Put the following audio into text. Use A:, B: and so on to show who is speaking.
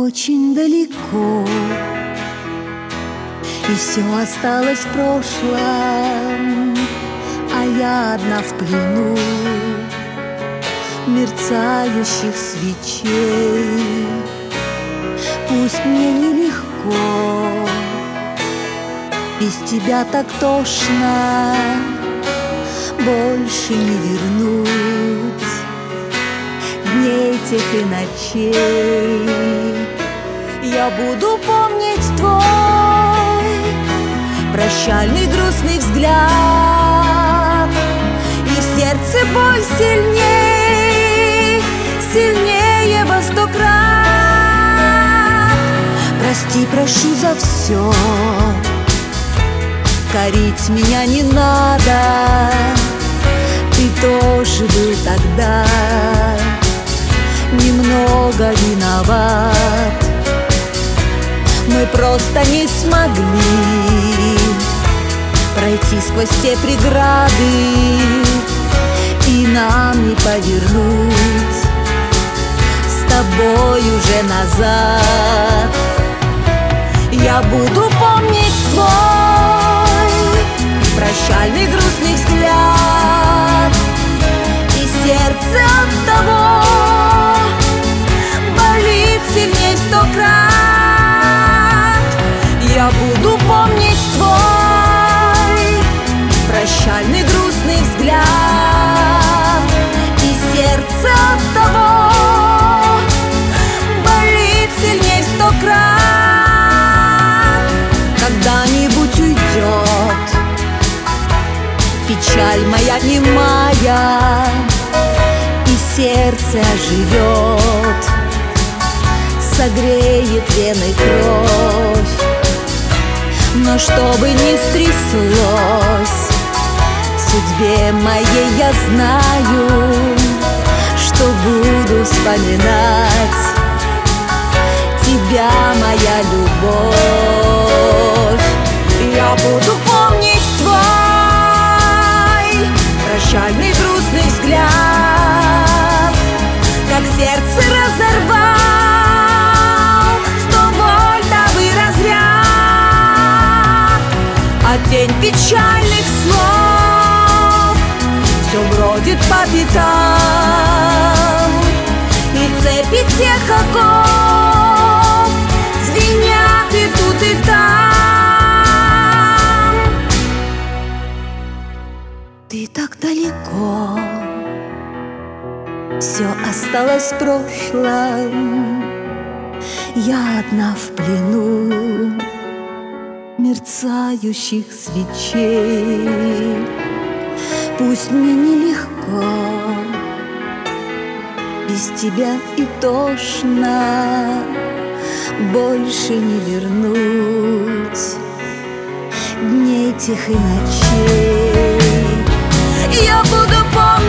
A: очень далеко, и все осталось в прошлом, а я одна в плену мерцающих свечей. Пусть мне нелегко, без тебя так тошно, больше не вернуть дней тех и ночей. Я буду помнить твой прощальный грустный взгляд, и в сердце боль сильней, сильнее во 100 крат. Прости, прошу за все, корить меня не надо, ты тоже был тогда немного виноват. Мы просто не смогли пройти сквозь те преграды, и нам не повернуть с тобой уже назад. Я буду помнить твой прощальный грустный взгляд, и сердце от того болит сильней 100 крат. Я буду помнить твой прощальный грустный взгляд, и сердце от того болит сильней 100 крат. Когда-нибудь уйдет печаль моя немая, и сердце оживет, согреет вены кровь. Но что бы ни стряслось в судьбе моей, я знаю, что буду вспоминать тебя, моя любовь. Я буду помнить твой прощальный грустный взгляд, как сердце разорвал 100 вольтовый разряд, а тень печальных слов все бродит по пятам, и цепи тех оков звенят и тут, и там. Ты так далеко, все осталось в прошлом, я одна в плену мерцающих свечей. Пусть мне нелегко, без тебя и тошно, больше не вернуть дней тех и ночей. Я буду помнить